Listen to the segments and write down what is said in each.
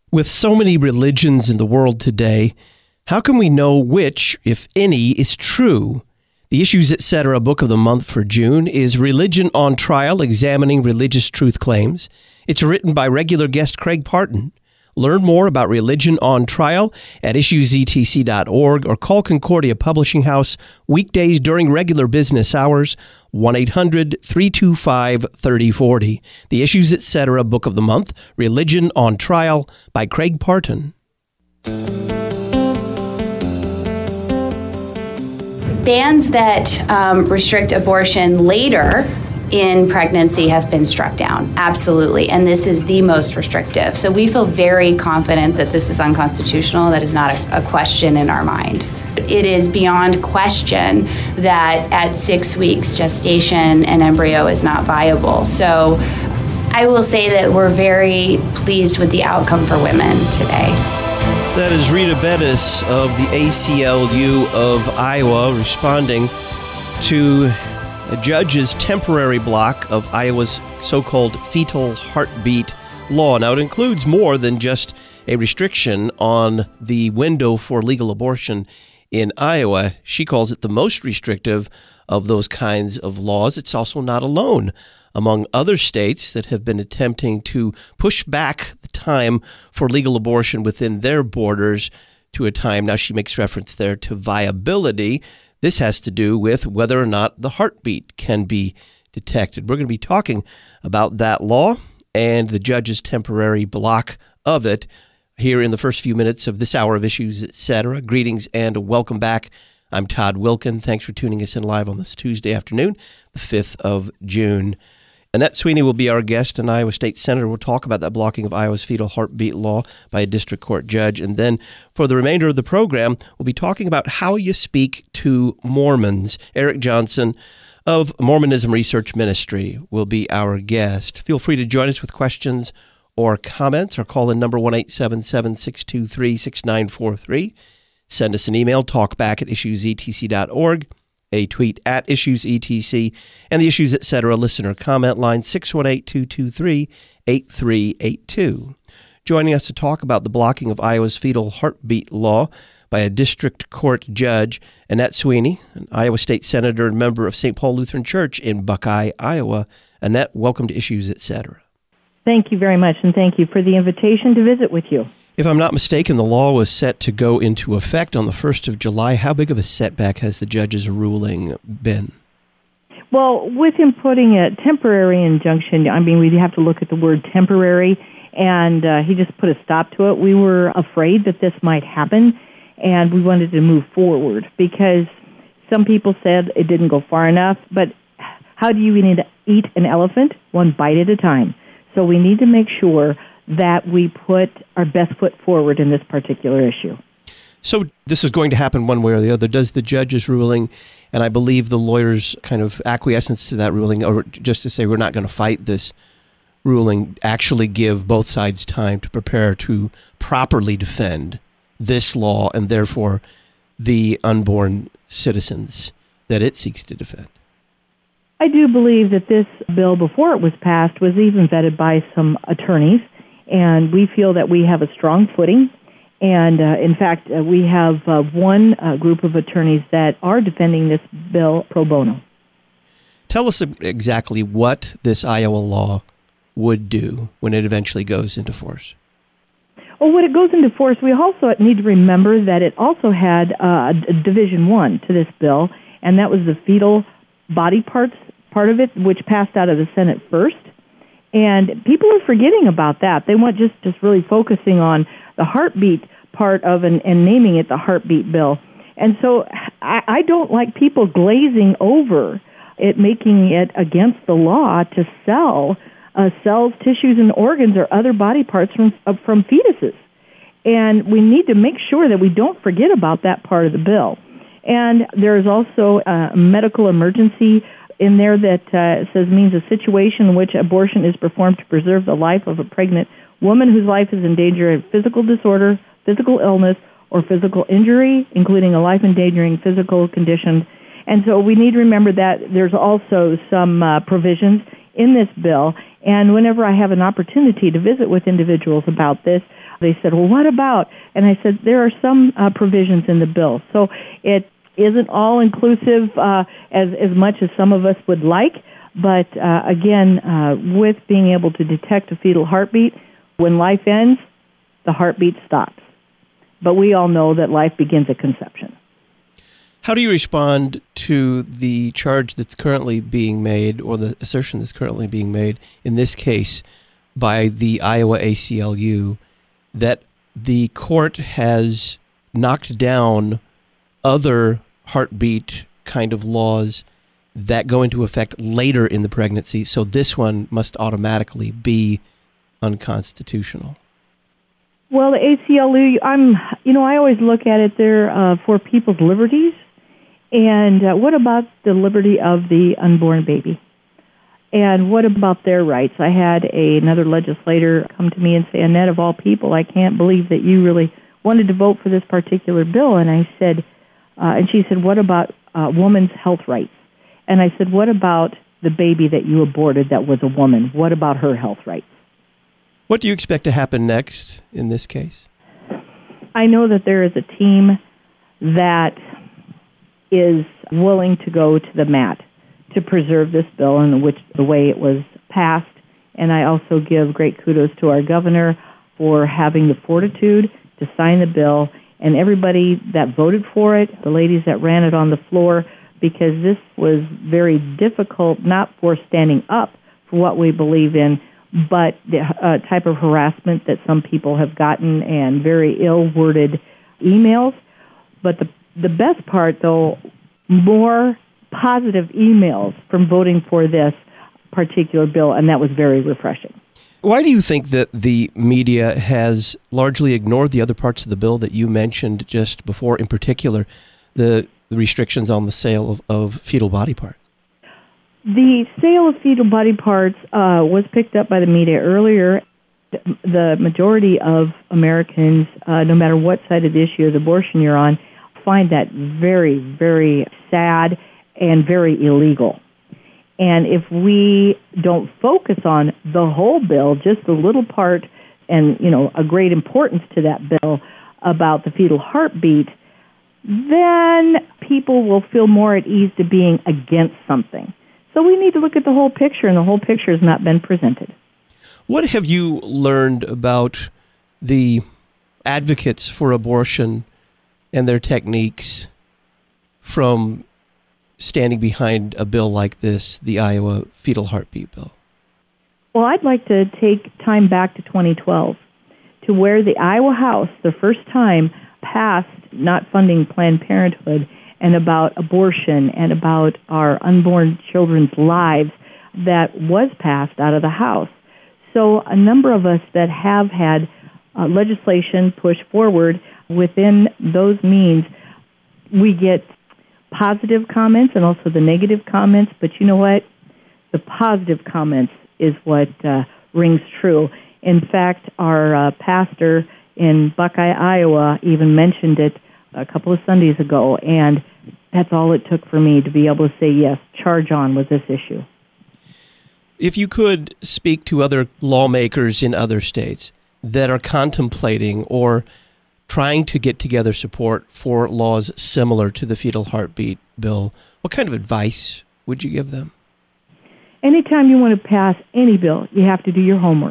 With so many religions in the world today, how can we know which, if any, is true? The Issues Etc. Book of the Month for June is Religion on Trial, Examining Religious Truth Claims. It's written by regular guest Craig Parton. Learn more about Religion on Trial at issuesetc.org or call Concordia Publishing House weekdays during regular business hours, 1-800-325-3040. The Issues Etc. Book of the Month, Religion on Trial by Craig Parton. Bans that restrict abortion later in pregnancy have been struck down, absolutely, and this is the most restrictive. So we feel very confident that this is unconstitutional. That is not a question in our mind. It is beyond question that at 6 weeks gestation an embryo is not viable. So I will say that we're very pleased with the outcome for women today. That is Rita Bettis of the ACLU of Iowa responding to a judge's temporary block of Iowa's so-called fetal heartbeat law. Now, it includes more than just a restriction on the window for legal abortion in Iowa. She calls it the most restrictive of those kinds of laws. It's also not alone among other states that have been attempting to push back the time for legal abortion within their borders to a time. Now, she makes reference there to viability. This has to do with whether or not the heartbeat can be detected. We're going to be talking about that law and the judge's temporary block of it here in the first few minutes of this hour of Issues Etc. Greetings and welcome back. I'm Todd Wilkin. Thanks for tuning us in live on this Tuesday afternoon, the 5th of June. Annette Sweeney will be our guest, an Iowa State Senator. We'll talk about that blocking of Iowa's fetal heartbeat law by a district court judge. And then for the remainder of the program, we'll be talking about how you speak to Mormons. Eric Johnson of Mormonism Research Ministry will be our guest. Feel free to join us with questions or comments. Our call-in number 1-877-623-6943. Send us an email, talkback@issuesetc.org. A tweet at IssuesETC, and the Issues Etc. listener comment line 618-223-8382. Joining us to talk about the blocking of Iowa's fetal heartbeat law by a district court judge, Annette Sweeney, an Iowa State Senator and member of St. Paul Lutheran Church in Buckeye, Iowa. Annette, welcome to Issues Etc. Thank you very much, and thank you for the invitation to visit with you. If I'm not mistaken, the law was set to go into effect on the 1st of July. How big of a setback has the judge's ruling been? Well, with him putting a temporary injunction, I mean, we have to look at the word temporary, and he just put a stop to it. We were afraid that this might happen, and we wanted to move forward because some people said it didn't go far enough, but how do you eat an elephant? One bite at a time. So we need to make sure that we put our best foot forward in this particular issue. So this is going to happen one way or the other. Does the judge's ruling, and I believe the lawyers' kind of acquiescence to that ruling, or just to say we're not going to fight this ruling, actually give both sides time to prepare to properly defend this law and therefore the unborn citizens that it seeks to defend? I do believe that this bill, before it was passed, was even vetted by some attorneys. And we feel that we have a strong footing. And in fact, we have one group of attorneys that are defending this bill pro bono. Tell us exactly what this Iowa law would do when it eventually goes into force. Well, when it goes into force, we also need to remember that it also had Division 1 to this bill, and that was the fetal body parts part of it, which passed out of the Senate first. And people are forgetting about that. They want just really focusing on the heartbeat part of and naming it the heartbeat bill. And so I don't like people glazing over it, making it against the law to sell cells, tissues, and organs or other body parts from fetuses. And we need to make sure that we don't forget about that part of the bill. And there's also a medical emergency in there that says means a situation in which abortion is performed to preserve the life of a pregnant woman whose life is in danger of physical disorder, physical illness, or physical injury, including a life-endangering physical condition. And so we need to remember that there's also some provisions in this bill. And whenever I have an opportunity to visit with individuals about this, They said, well, what about? And I said, there are some provisions in the bill. So it isn't all inclusive as much as some of us would like. But again, with being able to detect a fetal heartbeat, when life ends, the heartbeat stops. But we all know that life begins at conception. How do you respond to the charge that's currently being made, or the assertion that's currently being made, in this case, by the Iowa ACLU, that the court has knocked down other heartbeat kind of laws that go into effect later in the pregnancy, so this one must automatically be unconstitutional? Well, the ACLU, I always look at it there for people's liberties. And what about the liberty of the unborn baby? And what about their rights? I had another legislator come to me and say, Annette, of all people, I can't believe that you really wanted to vote for this particular bill. And I said, and she said, what about woman's health rights? And I said, what about the baby that you aborted that was a woman? What about her health rights? What do you expect to happen next in this case? I know that there is a team that is willing to go to the mat to preserve this bill and the way it was passed. And I also give great kudos to our governor for having the fortitude to sign the bill, and everybody that voted for it, the ladies that ran it on the floor, because this was very difficult, not for standing up for what we believe in, but the type of harassment that some people have gotten and very ill-worded emails. But the best part, though, more positive emails from voting for this particular bill, and that was very refreshing. Why do you think that the media has largely ignored the other parts of the bill that you mentioned just before, in particular, the restrictions on the sale of fetal body parts? The sale of fetal body parts was picked up by the media earlier. The majority of Americans, no matter what side of the issue of abortion you're on, find that very, very sad and very illegal. And if we don't focus on the whole bill, just the little part and, a great importance to that bill about the fetal heartbeat, then people will feel more at ease to being against something. So we need to look at the whole picture, and the whole picture has not been presented. What have you learned about the advocates for abortion and their techniques from standing behind a bill like this, the Iowa fetal heartbeat bill? Well, I'd like to take time back to 2012, to where the Iowa House, the first time, passed not funding Planned Parenthood and about abortion and about our unborn children's lives, that was passed out of the House. So a number of us that have had legislation pushed forward within those means, we get positive comments and also the negative comments, but you know what? The positive comments is what rings true. In fact, our pastor in Buckeye, Iowa, even mentioned it a couple of Sundays ago, and that's all it took for me to be able to say, yes, charge on with this issue. If you could speak to other lawmakers in other states that are contemplating or trying to get together support for laws similar to the fetal heartbeat bill, what kind of advice would you give them? Anytime you want to pass any bill, you have to do your homework.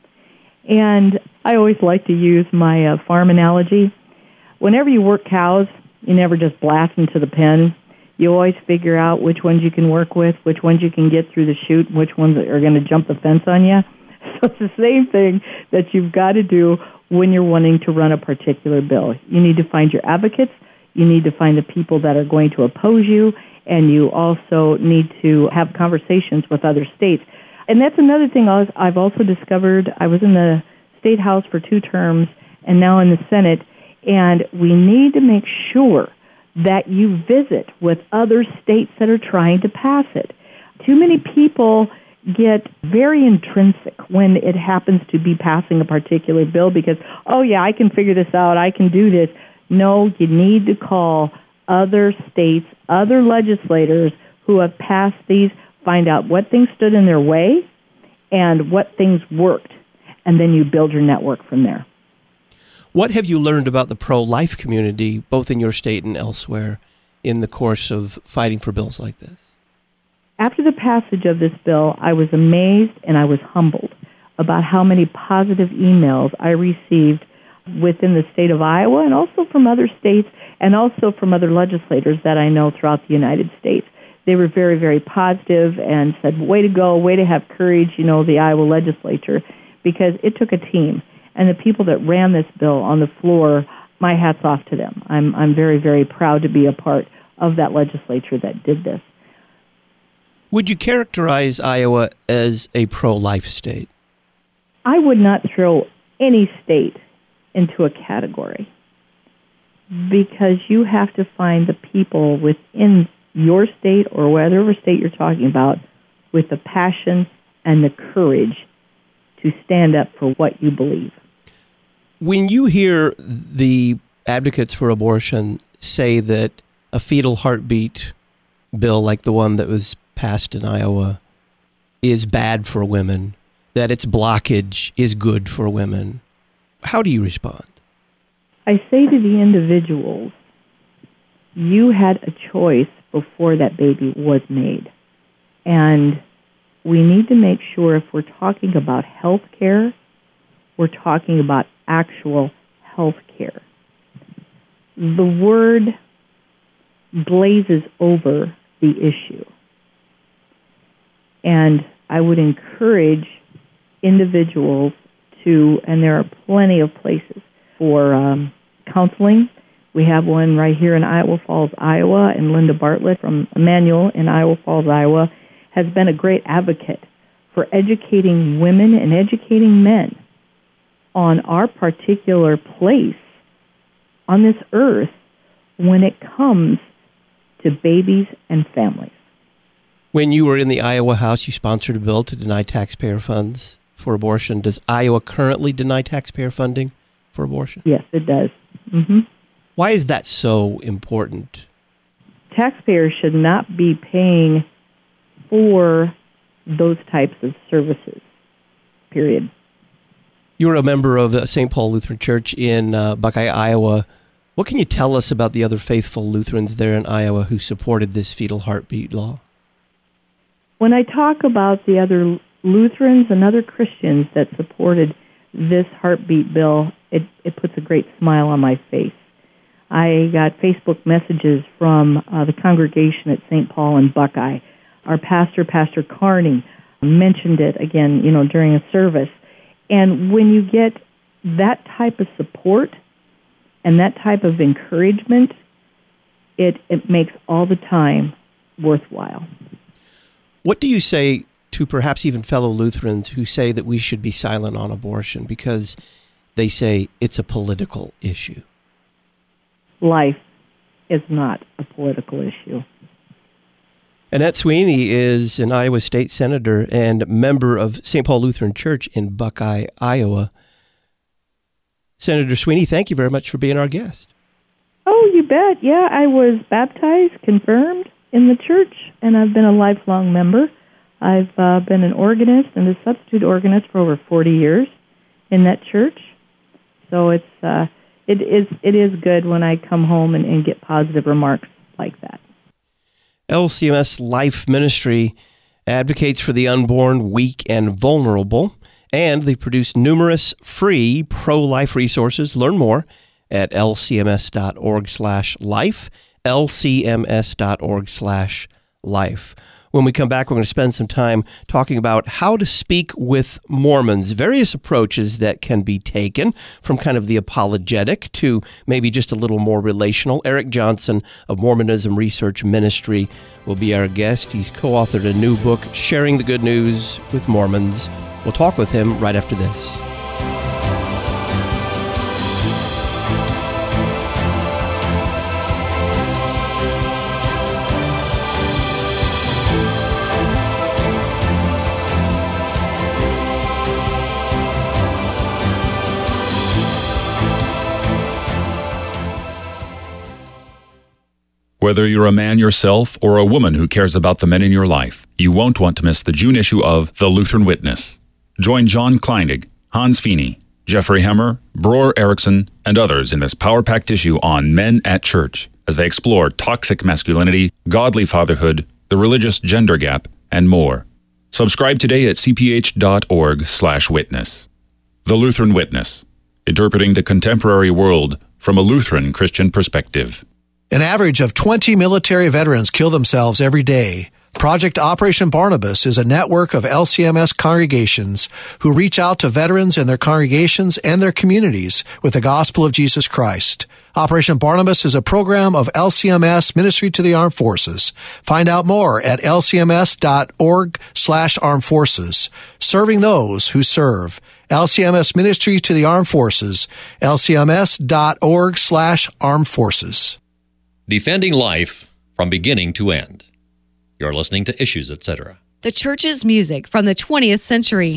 And I always like to use my farm analogy. Whenever you work cows, you never just blast them to the pen. You always figure out which ones you can work with, which ones you can get through the chute, which ones are going to jump the fence on you. So it's the same thing that you've got to do when you're wanting to run a particular bill. You need to find your advocates, you need to find the people that are going to oppose you, and you also need to have conversations with other states. And that's another thing I've also discovered. I was in the State House for 2 terms and now in the Senate, and we need to make sure that you visit with other states that are trying to pass it. Too many people get very intrinsic when it happens to be passing a particular bill because, oh yeah, I can figure this out, I can do this. No, you need to call other states, other legislators who have passed these, find out what things stood in their way and what things worked, and then you build your network from there. What have you learned about the pro-life community, both in your state and elsewhere, in the course of fighting for bills like this? After the passage of this bill, I was amazed and I was humbled about how many positive emails I received within the state of Iowa and also from other states and also from other legislators that I know throughout the United States. They were very, very positive and said, way to go, way to have courage, the Iowa legislature, because it took a team. And the people that ran this bill on the floor, my hat's off to them. I'm very, very proud to be a part of that legislature that did this. Would you characterize Iowa as a pro-life state? I would not throw any state into a category because you have to find the people within your state or whatever state you're talking about with the passion and the courage to stand up for what you believe. When you hear the advocates for abortion say that a fetal heartbeat bill like the one that was passed in Iowa is bad for women, that its blockage is good for women, how do you respond? I say to the individuals, you had a choice before that baby was made. And we need to make sure if we're talking about health care, we're talking about actual health care. The word glazes over the issue. And I would encourage individuals to, and there are plenty of places for counseling. We have one right here in Iowa Falls, Iowa, and Linda Bartlett from Emmanuel in Iowa Falls, Iowa, has been a great advocate for educating women and educating men on our particular place on this earth when it comes to babies and families. When you were in the Iowa House, you sponsored a bill to deny taxpayer funds for abortion. Does Iowa currently deny taxpayer funding for abortion? Yes, it does. Mm-hmm. Why is that so important? Taxpayers should not be paying for those types of services, period. You're a member of St. Paul Lutheran Church in Buckeye, Iowa. What can you tell us about the other faithful Lutherans there in Iowa who supported this fetal heartbeat law? When I talk about the other Lutherans and other Christians that supported this heartbeat bill, it puts a great smile on my face. I got Facebook messages from the congregation at St. Paul and Buckeye. Our pastor, Pastor Carney, mentioned it again, during a service. And when you get that type of support and that type of encouragement, it makes all the time worthwhile. What do you say to perhaps even fellow Lutherans who say that we should be silent on abortion because they say it's a political issue? Life is not a political issue. Annette Sweeney is an Iowa State Senator and member of St. Paul Lutheran Church in Buckeye, Iowa. Senator Sweeney, thank you very much for being our guest. Oh, you bet. Yeah, I was baptized, confirmed in the church, and I've been a lifelong member. I've been an organist and a substitute organist for over 40 years in that church. So it is good when I come home and get positive remarks like that. LCMS Life Ministry advocates for the unborn, weak, and vulnerable, and they produce numerous free pro-life resources. Learn more at lcms.org/life, lcms.org/life. When we come back, we're going to spend some time talking about how to speak with Mormons, various approaches that can be taken from kind of the apologetic to maybe just a little more relational. Eric Johnson of Mormonism Research Ministry will be our guest. He's co-authored a new book, Sharing the Good News with Mormons. We'll talk with him right after this. Whether you're a man yourself or a woman who cares about the men in your life, you won't want to miss the June issue of The Lutheran Witness. Join John Kleinig, Hans Feeney, Jeffrey Hemmer, Bror Erickson, and others in this power-packed issue on Men at Church as they explore toxic masculinity, godly fatherhood, the religious gender gap, and more. Subscribe today at cph.org/witness. The Lutheran Witness, interpreting the contemporary world from a Lutheran Christian perspective. An average of 20 military veterans kill themselves every day. Project Operation Barnabas is a network of LCMS congregations who reach out to veterans in their congregations and their communities with the gospel of Jesus Christ. Operation Barnabas is a program of LCMS Ministry to the Armed Forces. Find out more at lcms.org/armed forces. Serving those who serve. LCMS Ministry to the Armed Forces. lcms.org/armed forces. Defending life from beginning to end. You're listening to Issues, Etc. The church's music from the 20th century.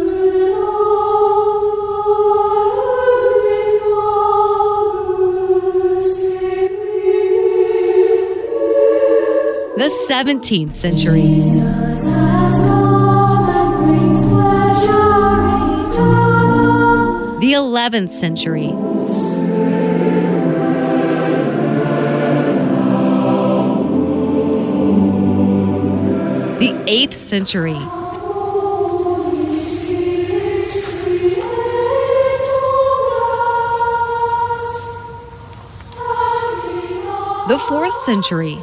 The 17th century. The 11th century. The 8th century. The 4th century.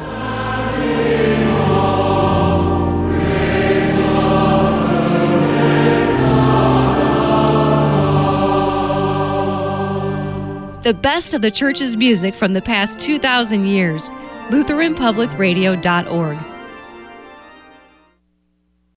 The best of the church's music from the past 2,000 years. LutheranPublicRadio.org.